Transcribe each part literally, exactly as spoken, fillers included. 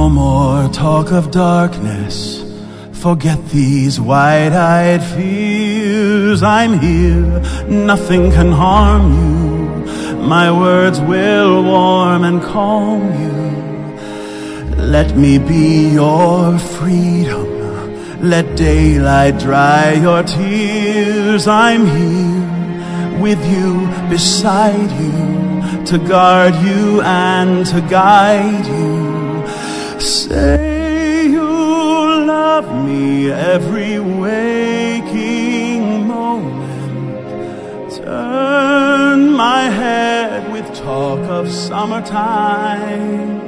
No more talk of darkness. Forget these wide-eyed fears. I'm here, nothing can harm you. My words will warm and calm you. Let me be your freedom. Let daylight dry your tears. I'm here with you, beside you, to guard you and to guide you. Say you love me every waking moment. Turn my head with talk of summertime.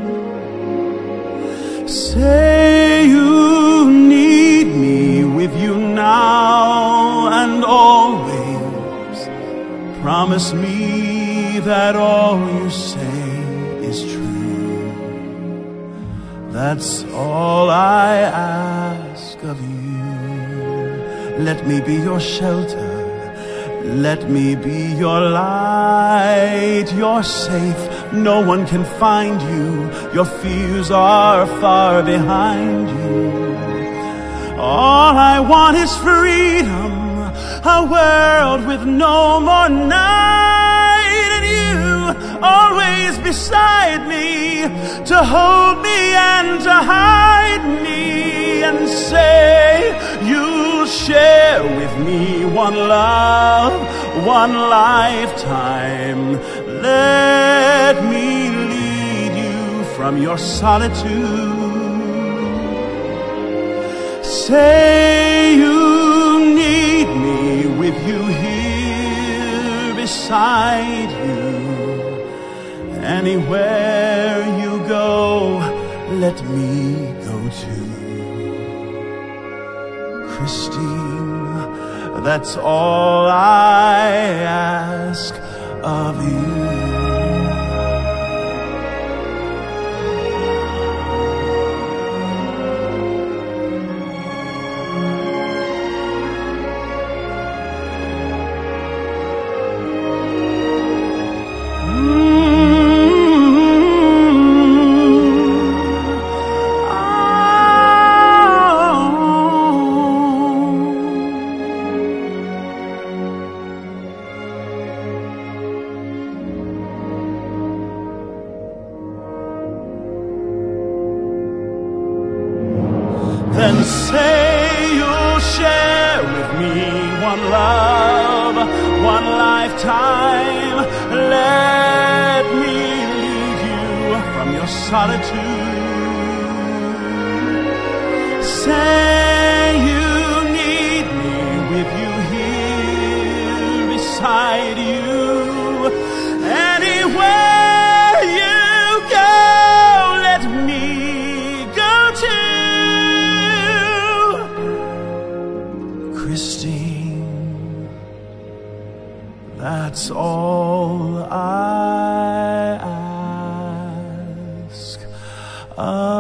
Say you need me with you now and always. Promise me that all you say is true. That's all I ask of you. Let me be your shelter. Let me be your light. You're safe. No one can find you. Your fears are far behind you. All I want is freedom, a world with no more night, and you always beside me, to hold me and to hide me, and say you'll share with me one love, one lifetime. Let me lead you from your solitude. Say you need me with you here beside you. Anywhere you go, let me go too. Christine, that's all I ask of you. Then say you'll share with me one love, one lifetime. Let me lead you from your solitude. Say you need me with you here beside you. Anywhere you go, let me go too. Christine, that's all I ask of